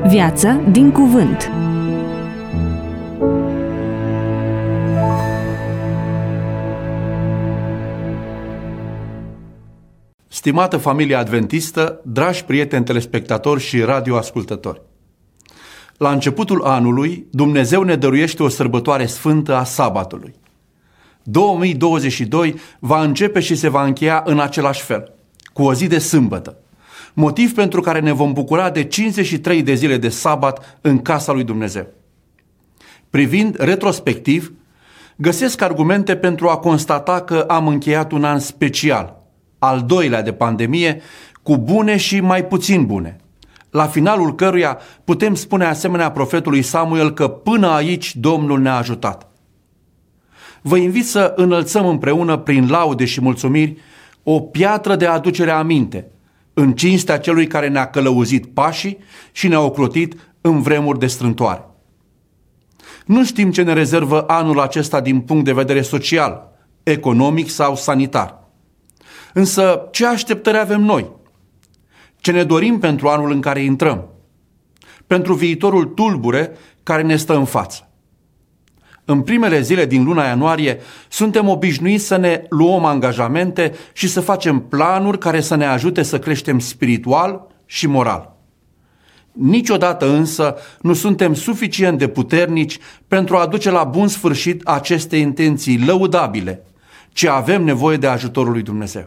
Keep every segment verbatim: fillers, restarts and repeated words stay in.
Viață din cuvânt. Stimată familie adventistă, dragi prieteni telespectatori și radioascultători, la începutul anului, Dumnezeu ne dăruiește o sărbătoare sfântă a sabatului. două mii douăzeci și doi va începe și se va încheia în același fel, cu o zi de sâmbătă, motiv pentru care ne vom bucura de cincizeci și trei de zile de sabat în casa lui Dumnezeu. Privind retrospectiv, găsesc argumente pentru a constata că am încheiat un an special, al doilea de pandemie, cu bune și mai puțin bune, la finalul căruia putem spune asemenea profetului Samuel că până aici Domnul ne-a ajutat. Vă invit să înălțăm împreună prin laude și mulțumiri o piatră de aducere aminte, în cinstea celui care ne-a călăuzit pașii și ne-a ocrotit în vremuri de strântoare. Nu știm ce ne rezervă anul acesta din punct de vedere social, economic sau sanitar. Însă ce așteptări avem noi? Ce ne dorim pentru anul în care intrăm? Pentru viitorul tulbure care ne stă în față? În primele zile din luna ianuarie suntem obișnuiți să ne luăm angajamente și să facem planuri care să ne ajute să creștem spiritual și moral. Niciodată însă nu suntem suficient de puternici pentru a duce la bun sfârșit aceste intenții lăudabile, ci avem nevoie de ajutorul lui Dumnezeu.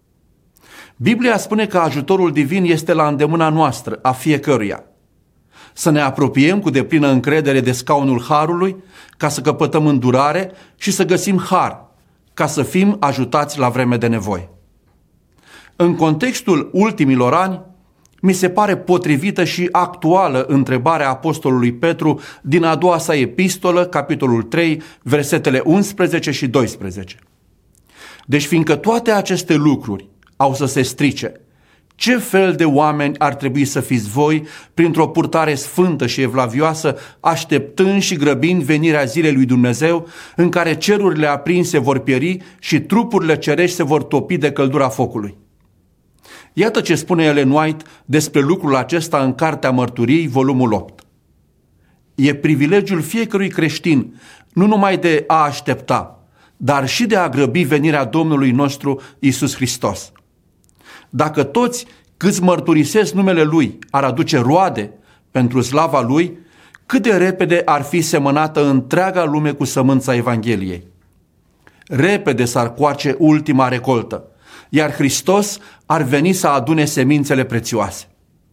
Biblia spune că ajutorul divin este la îndemâna noastră, a fiecăruia. Să ne apropiem cu deplină încredere de scaunul harului, ca să căpătăm îndurare și să găsim har, ca să fim ajutați la vreme de nevoie. În contextul ultimilor ani, mi se pare potrivită și actuală întrebarea apostolului Petru din a doua sa epistolă, capitolul trei, versetele unsprezece și doisprezece. Deci, fiindcă toate aceste lucruri au să se strice, ce fel de oameni ar trebui să fiți voi printr-o purtare sfântă și evlavioasă, așteptând și grăbind venirea zilei lui Dumnezeu, în care cerurile aprinse vor pieri și trupurile cerești se vor topi de căldura focului? Iată ce spune Ellen White despre lucrul acesta în Cartea Mărturiei, volumul opt. E privilegiul fiecărui creștin nu numai de a aștepta, dar și de a grăbi venirea Domnului nostru Iisus Hristos. Dacă toți câți mărturisesc numele Lui ar aduce roade pentru slava Lui, cât de repede ar fi semănată întreaga lume cu sămânța Evangheliei. Repede s-ar coace ultima recoltă, iar Hristos ar veni să adune semințele prețioase.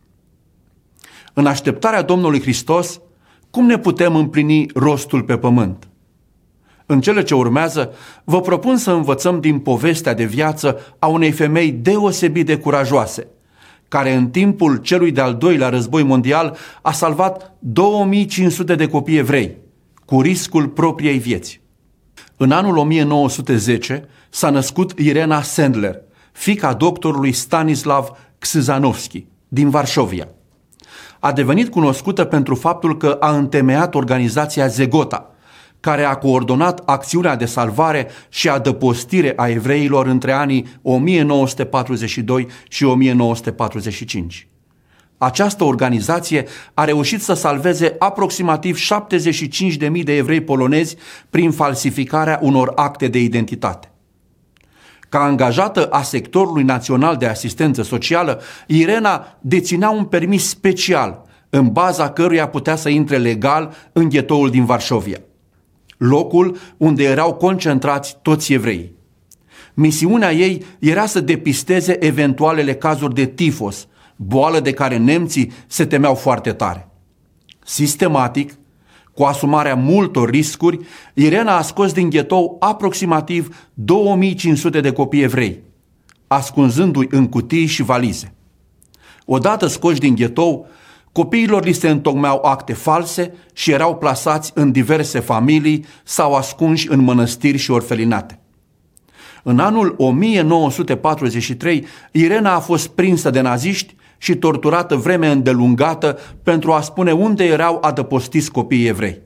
În așteptarea Domnului Hristos, cum ne putem împlini rostul pe pământ? În cele ce urmează, vă propun să învățăm din povestea de viață a unei femei deosebit de curajoase, care în timpul celui de-al doilea război mondial a salvat două mii cinci sute de copii evrei, cu riscul propriei vieți. În anul o mie nouă sute zece s-a născut Irena Sendler, fiica doctorului Stanislav Krzyżanowski din Varșovia. A devenit cunoscută pentru faptul că a întemeiat organizația Zegota, care a coordonat acțiunea de salvare și adăpostire a evreilor între anii o mie nouă sute patruzeci și doi și o mie nouă sute patruzeci și cinci. Această organizație a reușit să salveze aproximativ șaptezeci și cinci de mii de evrei polonezi prin falsificarea unor acte de identitate. Ca angajată a sectorului național de asistență socială, Irena deținea un permis special, în baza căruia putea să intre legal în ghetoul din Varșovia, locul unde erau concentrați toți evreii. Misiunea ei era să depisteze eventualele cazuri de tifos, boală de care nemții se temeau foarte tare. Sistematic, cu asumarea multor riscuri, Irena a scos din ghetou aproximativ două mii cinci sute de copii evrei, ascunzându-i în cutii și valize. Odată scoși din ghetou, copiilor li se întocmeau acte false și erau plasați în diverse familii sau ascunși în mănăstiri și orfelinate. În anul o mie nouă sute patruzeci și trei, Irena a fost prinsă de naziști și torturată vreme îndelungată pentru a spune unde erau adăpostiți copiii evrei.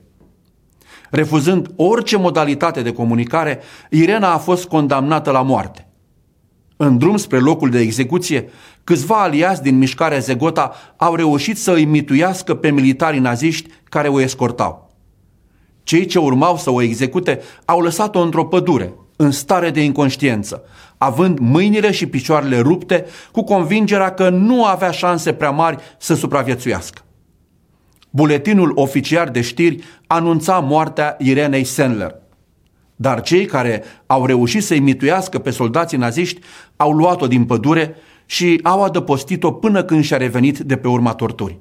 Refuzând orice modalitate de comunicare, Irena a fost condamnată la moarte. În drum spre locul de execuție, câțiva aliați din mișcarea Zegota au reușit să îi mituiască pe militarii naziști care o escortau. Cei ce urmau să o execute au lăsat-o într-o pădure, în stare de inconștiență, având mâinile și picioarele rupte, cu convingerea că nu avea șanse prea mari să supraviețuiască. Buletinul oficial de știri anunța moartea Irenei Sendler, dar cei care au reușit să-i mituiască pe soldații naziști au luat-o din pădure și au adăpostit-o până când și-a revenit de pe urma torturii.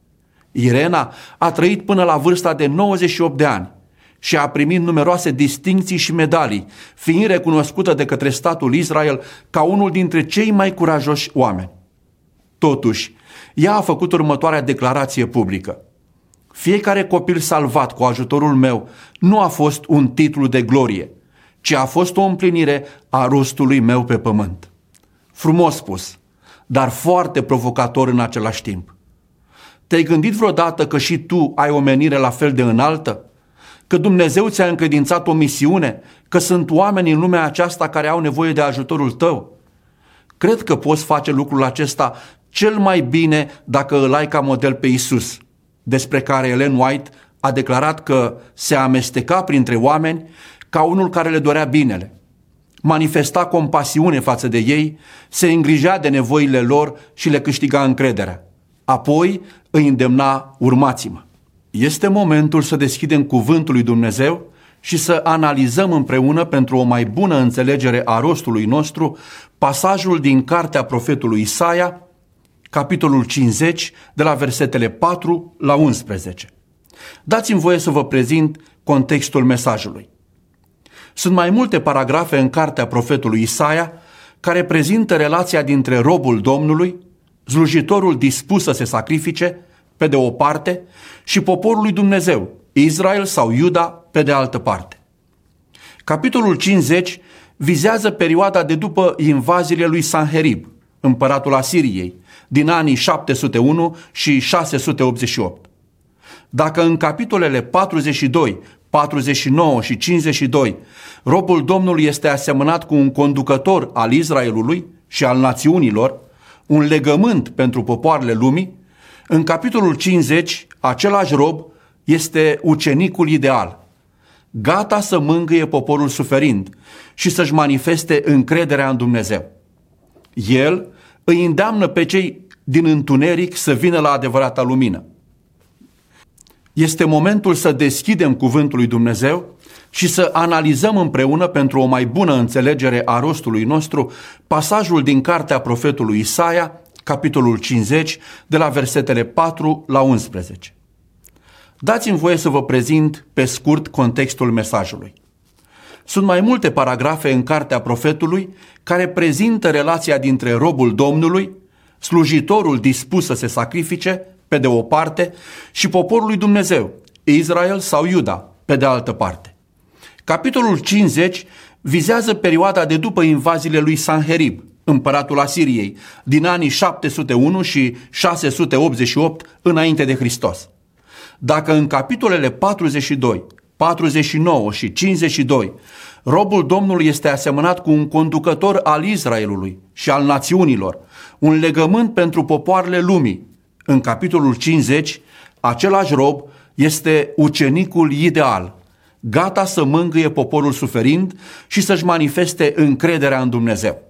Irena a trăit până la vârsta de nouăzeci și opt de ani și a primit numeroase distincții și medalii, fiind recunoscută de către statul Israel ca unul dintre cei mai curajoși oameni. Totuși, ea a făcut următoarea declarație publică: fiecare copil salvat cu ajutorul meu nu a fost un titlu de glorie, ci a fost o împlinire a rostului meu pe pământ. Frumos spus, dar foarte provocator în același timp. Te-ai gândit vreodată că și tu ai o menire la fel de înaltă? Că Dumnezeu ți-a încredințat o misiune? Că sunt oameni în lumea aceasta care au nevoie de ajutorul tău? Cred că poți face lucrul acesta cel mai bine dacă îl ai ca model pe Isus, despre care Ellen White a declarat că se amesteca printre oameni ca unul care le dorea binele, manifesta compasiune față de ei, se îngrijea de nevoile lor și le câștiga încrederea. Apoi îi îndemna: urmați-mă. Este momentul să deschidem cuvântul lui Dumnezeu și să analizăm împreună, pentru o mai bună înțelegere a rostului nostru, pasajul din cartea profetului Isaia, capitolul cincizeci, de la versetele patru la unsprezece. Dați-mi voie să vă prezint contextul mesajului. Sunt mai multe paragrafe în cartea profetului Isaia care prezintă relația dintre robul Domnului, slujitorul dispus să se sacrifice, pe de o parte, și poporul lui Dumnezeu, Israel sau Iuda, pe de altă parte. Capitolul cincizeci vizează perioada de după invaziile lui Sanherib, împăratul Asiriei, din anii șapte sute unu și șase sute optzeci și opt. Dacă în capitolele patruzeci și doi, patruzeci și nouă și cincizeci și doi robul Domnului este asemănat cu un conducător al Israelului și al națiunilor, un legământ pentru popoarele lumii, în capitolul cincizeci același rob este ucenicul ideal, gata să mângâie poporul suferind și să-și manifeste încrederea în Dumnezeu. El îi îndeamnă pe cei din întuneric să vină la adevărata lumină. Este momentul să deschidem cuvântul lui Dumnezeu și să analizăm împreună, pentru o mai bună înțelegere a rostului nostru, pasajul din cartea profetului Isaia, capitolul cincizeci, de la versetele patru la unsprezece. Dați-mi voie să vă prezint pe scurt contextul mesajului. Sunt mai multe paragrafe în cartea profetului care prezintă relația dintre robul Domnului, slujitorul dispus să se sacrifice, pe de o parte, și poporul lui Dumnezeu, Israel sau Iuda, pe de altă parte. Capitolul cincizeci vizează perioada de după invaziile lui Sanherib, împăratul Asiriei, din anii șapte sute unu și șase sute optzeci și opt înainte de Hristos. Dacă în capitolele patruzeci și doi, patruzeci și nouă și cincizeci și doi robul Domnului este asemănat cu un conducător al Israelului și al națiunilor, un legământ pentru popoarele lumii, în capitolul cincizeci același rob este ucenicul ideal, gata să mângâie poporul suferind și să-și manifeste încrederea în Dumnezeu.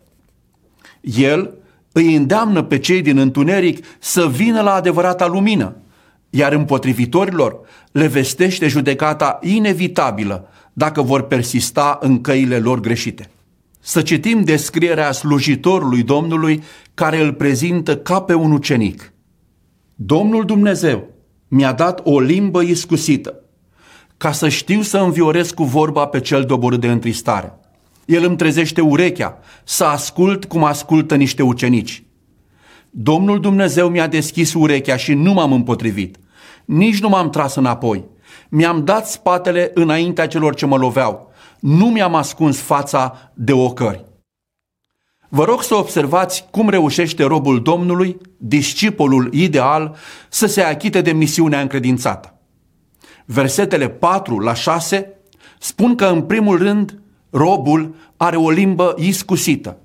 El îi îndeamnă pe cei din întuneric să vină la adevărata lumină, iar împotrivitorilor le vestește judecata inevitabilă dacă vor persista în căile lor greșite. Să citim descrierea slujitorului Domnului, care îl prezintă ca pe un ucenic. Domnul Dumnezeu mi-a dat o limbă iscusită, ca să știu să înviorez cu vorba pe cel doborât de întristare. El îmi trezește urechea să ascult cum ascultă niște ucenici. Domnul Dumnezeu mi-a deschis urechea și nu m-am împotrivit, nici nu m-am tras înapoi. Mi-am dat spatele înaintea celor ce mă loveau, nu mi-am ascuns fața de ocări. Vă rog să observați cum reușește robul Domnului, discipolul ideal, să se achite de misiunea încredințată. Versetele patru la șase spun că, în primul rând, robul are o limbă iscusită,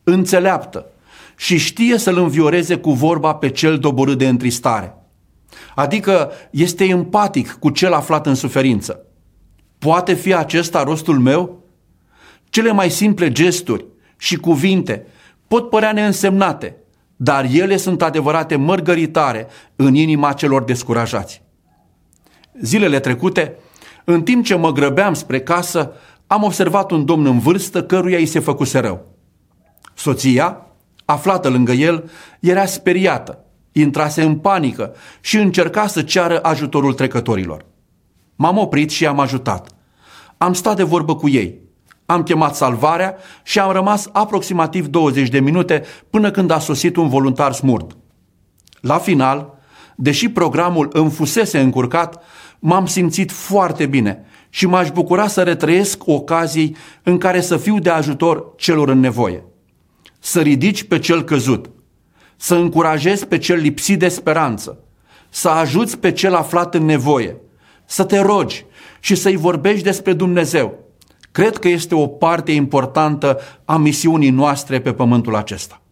înțeleaptă și știe să-l învioreze cu vorba pe cel doborât de întristare. Adică este empatic cu cel aflat în suferință. Poate fi acesta rostul meu? Cele mai simple gesturi și cuvinte pot părea neînsemnate, dar ele sunt adevărate mărgăritare în inima celor descurajați. Zilele trecute, în timp ce mă grăbeam spre casă, am observat un domn în vârstă căruia îi se făcuse rău. Soția, aflată lângă el, era speriată, intrase în panică și încerca să ceară ajutorul trecătorilor. M-am oprit și am ajutat. Am stat de vorbă cu ei. Am chemat salvarea și am rămas aproximativ douăzeci de minute până când a sosit un voluntar smurd. La final, deși programul îmi fusese încurcat, m-am simțit foarte bine și m-aș bucura să retrăiesc ocazii în care să fiu de ajutor celor în nevoie. Să ridici pe cel căzut, să încurajezi pe cel lipsit de speranță, să ajuți pe cel aflat în nevoie, să te rogi și să-i vorbești despre Dumnezeu. Cred că este o parte importantă a misiunii noastre pe pământul acesta.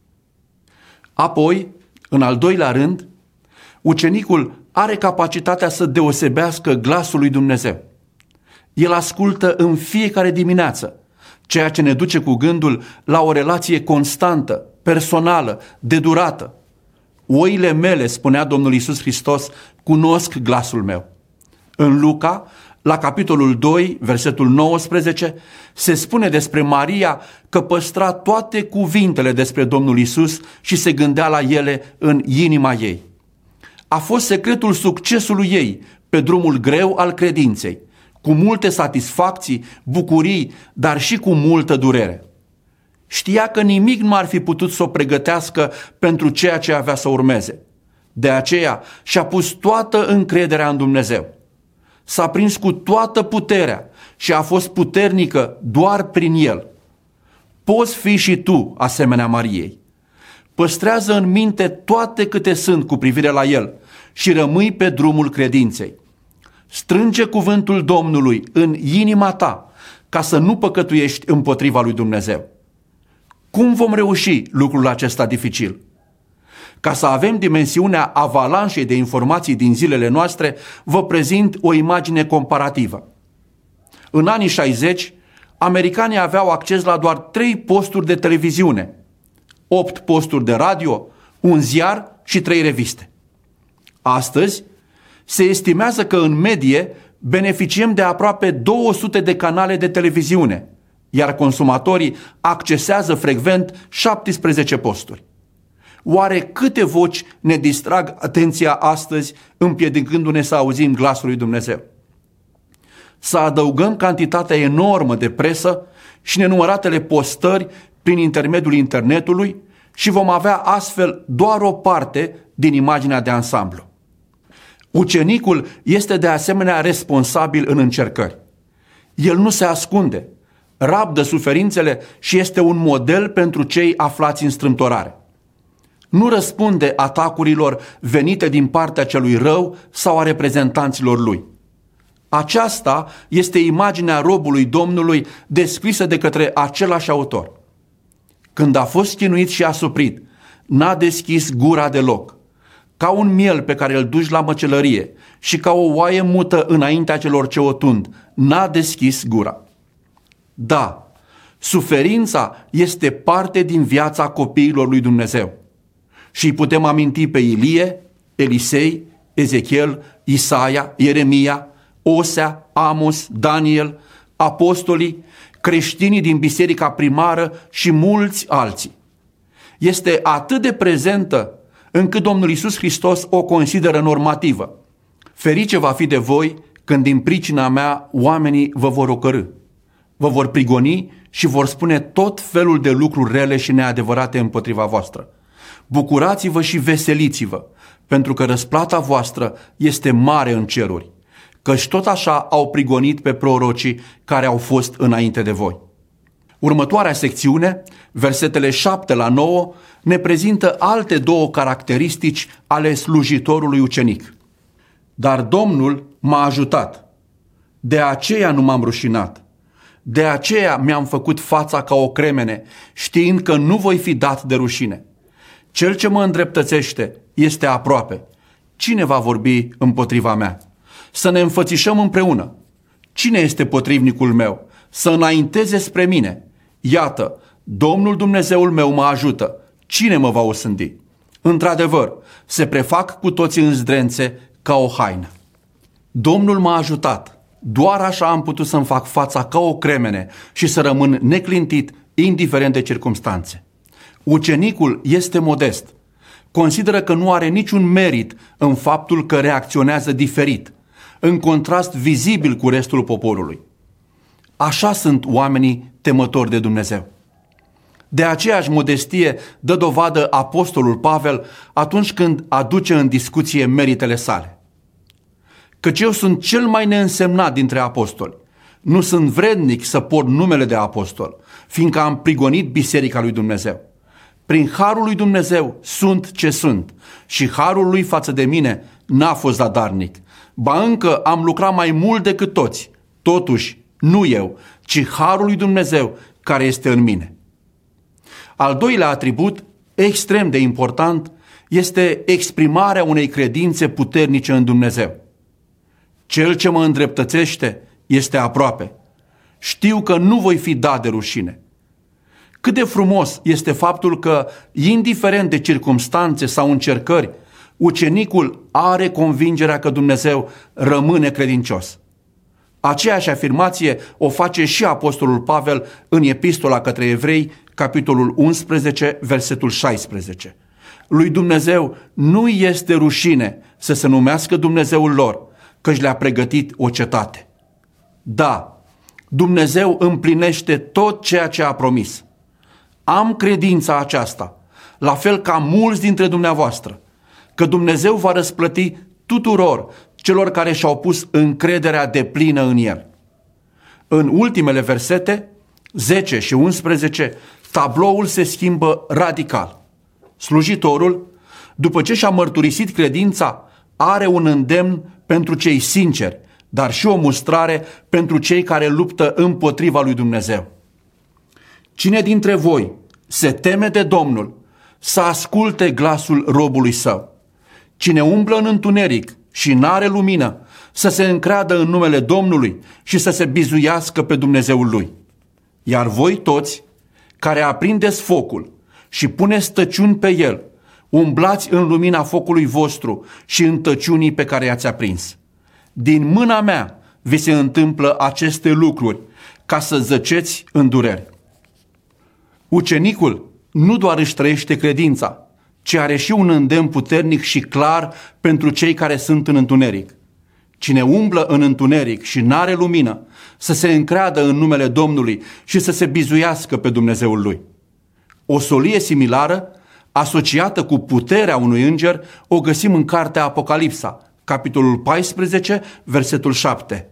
Apoi, în al doilea rând, ucenicul are capacitatea să deosebească glasul lui Dumnezeu. El ascultă în fiecare dimineață, ceea ce ne duce cu gândul la o relație constantă, personală, de durată. Oile mele, spunea Domnul Iisus Hristos, cunosc glasul meu. În Luca, la capitolul doi, versetul nouăsprezece, se spune despre Maria că păstra toate cuvintele despre Domnul Iisus și se gândea la ele în inima ei. A fost secretul succesului ei pe drumul greu al credinței, cu multe satisfacții, bucurii, dar și cu multă durere. Știa că nimic nu ar fi putut să o pregătească pentru ceea ce avea să urmeze. De aceea și-a pus toată încrederea în Dumnezeu. S-a prins cu toată puterea și a fost puternică doar prin El. Poți fi și tu asemenea Mariei. Păstrează în minte toate câte sunt cu privire la El și rămâi pe drumul credinței. Strânge cuvântul Domnului în inima ta ca să nu păcătuiești împotriva lui Dumnezeu. Cum vom reuși lucrul acesta dificil? Ca să avem dimensiunea avalanșei de informații din zilele noastre, vă prezint o imagine comparativă. În anii șaizeci, americanii aveau acces la doar trei posturi de televiziune, opt posturi de radio, un ziar și trei reviste. Astăzi, se estimează că în medie beneficiem de aproape două sute de canale de televiziune, iar consumatorii accesează frecvent șaptesprezece posturi. Oare câte voci ne distrag atenția astăzi, împiedicându-ne să auzim glasul lui Dumnezeu? Să adăugăm cantitatea enormă de presă și nenumăratele postări prin intermediul internetului și vom avea astfel doar o parte din imaginea de ansamblu. Ucenicul este de asemenea responsabil în încercări. El nu se ascunde, rabdă suferințele și este un model pentru cei aflați în strâmtorare. Nu răspunde atacurilor venite din partea celui rău sau a reprezentanților lui. Aceasta este imaginea robului Domnului descrisă de către același autor. Când a fost chinuit și asuprit, n-a deschis gura deloc. Ca un miel pe care îl duci la măcelărie și ca o oaie mută înaintea celor ce o tund, n-a deschis gura. Da, suferința este parte din viața copiilor lui Dumnezeu. Și îi putem aminti pe Ilie, Elisei, Ezechiel, Isaia, Ieremia, Osea, Amos, Daniel, apostolii, creștinii din biserica primară și mulți alții. Este atât de prezentă încât Domnul Iisus Hristos o consideră normativă. Ferice va fi de voi când din pricina mea oamenii vă vor ocărî, vă vor prigoni și vor spune tot felul de lucruri rele și neadevărate împotriva voastră. Bucurați-vă și veseliți-vă, pentru că răsplata voastră este mare în ceruri, căci tot așa au prigonit pe prorocii care au fost înainte de voi. Următoarea secțiune, versetele șapte la nouă, ne prezintă alte două caracteristici ale slujitorului ucenic. Dar Domnul m-a ajutat, de aceea nu m-am rușinat. De aceea mi-am făcut fața ca o cremene, știind că nu voi fi dat de rușine. Cel ce mă îndreptățește este aproape. Cine va vorbi împotriva mea? Să ne înfățișăm împreună. Cine este potrivnicul meu? Să înainteze spre mine. Iată, Domnul Dumnezeul meu mă ajută. Cine mă va osândi? Într-adevăr, se prefac cu toții în zdrențe ca o haină. Domnul m-a ajutat. Doar așa am putut să-mi fac fața ca o cremene și să rămân neclintit, indiferent de circumstanțe. Ucenicul este modest. Consideră că nu are niciun merit în faptul că reacționează diferit, în contrast vizibil cu restul poporului. Așa sunt oamenii temători de Dumnezeu. De aceeași modestie dă dovadă apostolul Pavel atunci când aduce în discuție meritele sale. Căci eu sunt cel mai neînsemnat dintre apostoli. Nu sunt vrednic să port numele de apostol, fiindcă am prigonit biserica lui Dumnezeu. Prin harul lui Dumnezeu sunt ce sunt și harul lui față de mine n-a fost zadarnic. Ba încă am lucrat mai mult decât toți. Totuși, nu eu, ci harul lui Dumnezeu care este în mine. Al doilea atribut, extrem de important, este exprimarea unei credințe puternice în Dumnezeu. Cel ce mă îndreptățește este aproape. Știu că nu voi fi dat de rușine. Cât de frumos este faptul că, indiferent de circumstanțe sau încercări, ucenicul are convingerea că Dumnezeu rămâne credincios. Aceeași afirmație o face și apostolul Pavel în epistola către evrei, capitolul unsprezece, versetul șaisprezece. Lui Dumnezeu nu este rușine să se numească Dumnezeul lor, căci le-a pregătit o cetate. Da, Dumnezeu împlinește tot ceea ce a promis. Am credința aceasta, la fel ca mulți dintre dumneavoastră, că Dumnezeu va răsplăti tuturor celor care și-au pus încrederea deplină în El. În ultimele versete, zece și unsprezece, tabloul se schimbă radical. Slujitorul, după ce și-a mărturisit credința, are un îndemn pentru cei sinceri, dar și o mustrare pentru cei care luptă împotriva lui Dumnezeu. Cine dintre voi se teme de Domnul, să asculte glasul robului său. Cine umblă în întuneric și n-are lumină, să se încreadă în numele Domnului și să se bizuiască pe Dumnezeul lui. Iar voi toți, care aprindeți focul și puneți tăciuni pe el, umblați în lumina focului vostru și în tăciunii pe care i-ați aprins. Din mâna mea vi se întâmplă aceste lucruri, ca să zăceți în durere. Ucenicul nu doar își trăiește credința, ci are și un îndemn puternic și clar pentru cei care sunt în întuneric. Cine umblă în întuneric și n-are lumină, să se încreadă în numele Domnului și să se bizuiască pe Dumnezeul lui. O solie similară, asociată cu puterea unui înger, o găsim în cartea Apocalipsa, capitolul paisprezece, versetul șapte.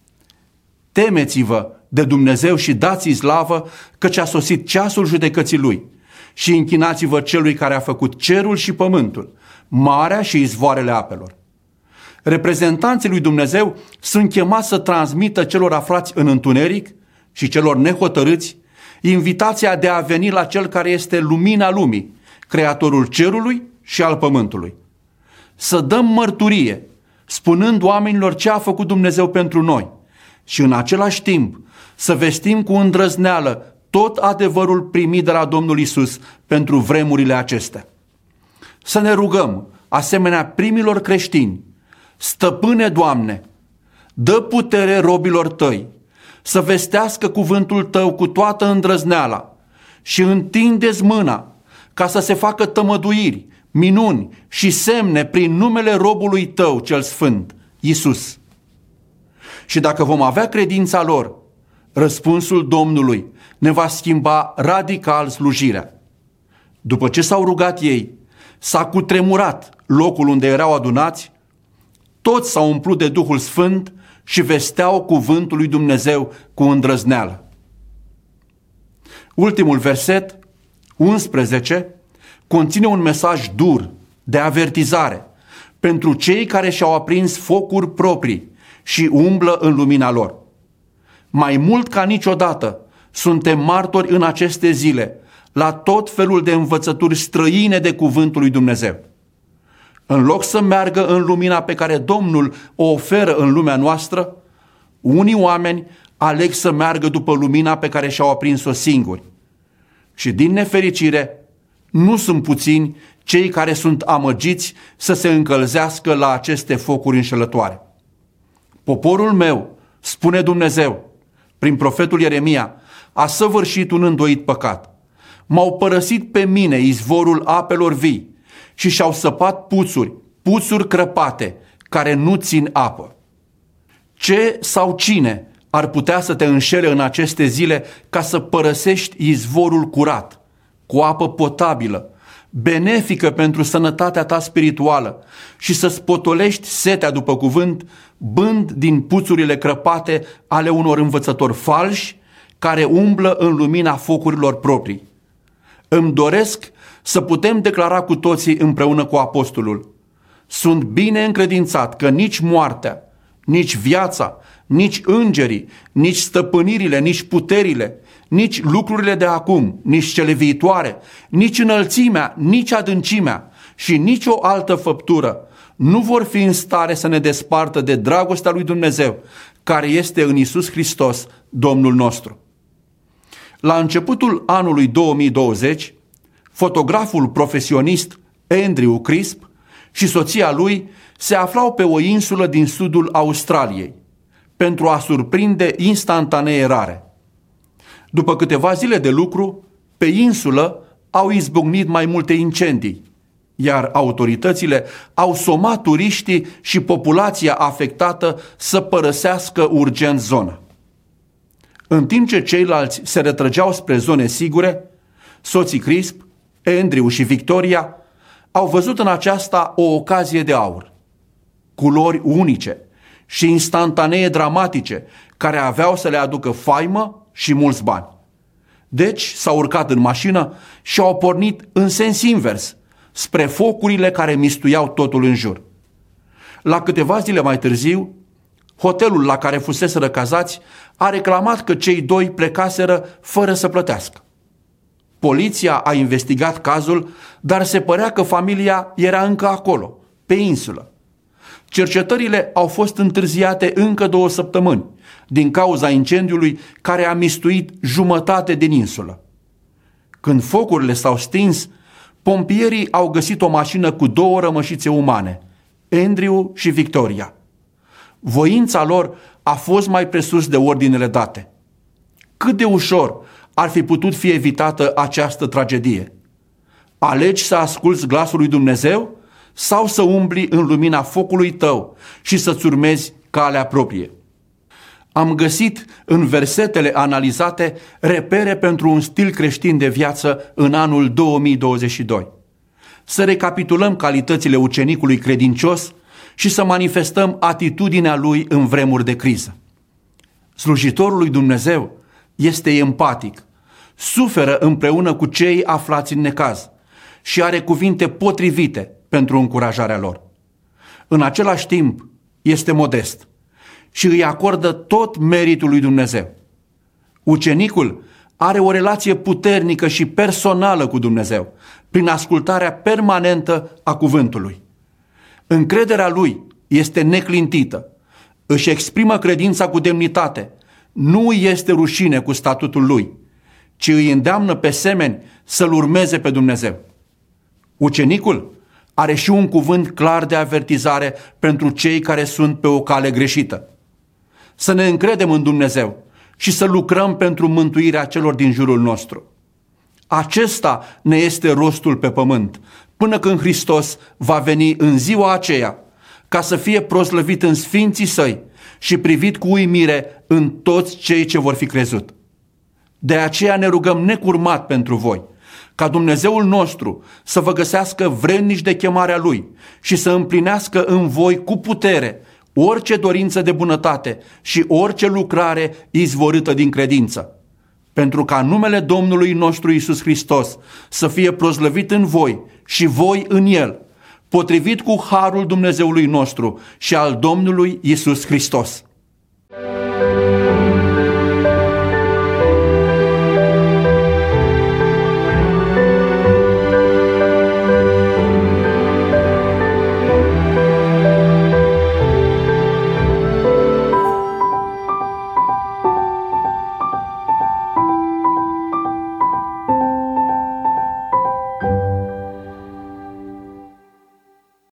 Temeți-vă de Dumnezeu și dați-i slavă, căci a sosit ceasul judecății lui, și închinați-vă celui care a făcut cerul și pământul, marea și izvoarele apelor. Reprezentanții lui Dumnezeu sunt chemați să transmită celor aflați în întuneric și celor nehotărâți invitația de a veni la Cel care este lumina lumii, Creatorul cerului și al pământului. Să dăm mărturie, spunând oamenilor ce a făcut Dumnezeu pentru noi și în același timp să vestim cu îndrăzneală tot adevărul primit de la Domnul Isus pentru vremurile acestea. Să ne rugăm, asemenea primilor creștini: Stăpâne, Doamne, dă putere robilor Tăi să vestească cuvântul Tău cu toată îndrăzneala și întinde-ți mâna ca să se facă tămăduiri, minuni și semne prin numele robului Tău cel sfânt, Iisus. Și dacă vom avea credința lor, răspunsul Domnului ne va schimba radical slujirea. După ce s-au rugat ei, s-a cutremurat locul unde erau adunați, toți s-au umplut de Duhul Sfânt și vesteau cuvântul lui Dumnezeu cu îndrăzneală. Ultimul verset, unsprezece, conține un mesaj dur, de avertizare, pentru cei care și-au aprins focuri proprii și umblă în lumina lor. Mai mult ca niciodată, suntem martori în aceste zile la tot felul de învățături străine de cuvântul lui Dumnezeu. În loc să meargă în lumina pe care Domnul o oferă în lumea noastră, unii oameni aleg să meargă după lumina pe care și-au aprins-o singuri. Și din nefericire, nu sunt puțini cei care sunt amăgiți să se încălzească la aceste focuri înșelătoare. Poporul meu, spune Dumnezeu, prin profetul Ieremia, a săvârșit un îndoit păcat. M-au părăsit pe mine izvorul apelor vii și și-au săpat puțuri, puțuri crăpate, care nu țin apă. Ce sau cine ar putea să te înșele în aceste zile ca să părăsești izvorul curat, cu apă potabilă, benefică pentru sănătatea ta spirituală și să-ți potolești setea după cuvânt, bând din puțurile crăpate ale unor învățători falși care umblă în lumina focurilor proprii? Îmi doresc să putem declara cu toții împreună cu apostolul: sunt bine încredințat că nici moartea, nici viața, nici îngerii, nici stăpânirile, nici puterile, nici lucrurile de acum, nici cele viitoare, nici înălțimea, nici adâncimea și nici o altă făptură nu vor fi în stare să ne despartă de dragostea lui Dumnezeu, care este în Iisus Hristos, Domnul nostru. La începutul anului două mii douăzeci, fotograful profesionist Andrew Crisp și soția lui se aflau pe o insulă din sudul Australiei pentru a surprinde instantanee rare. După câteva zile de lucru, pe insulă au izbucnit mai multe incendii, iar autoritățile au somat turiștii și populația afectată să părăsească urgent zona. În timp ce ceilalți se retrăgeau spre zone sigure, soții Crisp, Andrew și Victoria au văzut în aceasta o ocazie de aur. Culori unice și instantanee dramatice care aveau să le aducă faimă și mulți bani. Deci s-au urcat în mașină și au pornit în sens invers, spre focurile care mistuiau totul în jur. La câteva zile mai târziu, hotelul la care fuseseră cazați a reclamat că cei doi plecaseră fără să plătească. Poliția a investigat cazul, dar se părea că familia era încă acolo, pe insulă. Cercetările au fost întârziate încă două săptămâni, din cauza incendiului care a mistuit jumătate din insulă. Când focurile s-au stins, pompierii au găsit o mașină cu două rămășițe umane, Andrew și Victoria. Voința lor a fost mai presus de ordinele date. Cât de ușor ar fi putut fi evitată această tragedie? Alegi să asculți glasul lui Dumnezeu sau să umbli în lumina focului tău și să-ți urmezi calea proprie? Am găsit în versetele analizate repere pentru un stil creștin de viață în anul două mii douăzeci și doi. Să recapitulăm calitățile ucenicului credincios și să manifestăm atitudinea lui în vremuri de criză. Slujitorul lui Dumnezeu este empatic, suferă împreună cu cei aflați în necaz și are cuvinte potrivite pentru încurajarea lor. În același timp, este modest și îi acordă tot meritul lui Dumnezeu. Ucenicul are o relație puternică și personală cu Dumnezeu, prin ascultarea permanentă a cuvântului. Încrederea lui este neclintită, își exprimă credința cu demnitate, nu îi este rușine cu statutul lui, ci îi îndeamnă pe semeni să-L urmeze pe Dumnezeu. Ucenicul are și un cuvânt clar de avertizare pentru cei care sunt pe o cale greșită. Să ne încredem în Dumnezeu și să lucrăm pentru mântuirea celor din jurul nostru. Acesta ne este rostul pe pământ, până când Hristos va veni în ziua aceea, ca să fie proslăvit în sfinții săi și privit cu uimire în toți cei ce vor fi crezut. De aceea ne rugăm necurmat pentru voi, ca Dumnezeul nostru să vă găsească vrednici de chemarea Lui și să împlinească în voi cu putere orice dorință de bunătate și orice lucrare izvorâtă din credință, pentru ca numele Domnului nostru Iisus Hristos să fie proslăvit în voi și voi în El, potrivit cu harul Dumnezeului nostru și al Domnului Iisus Hristos.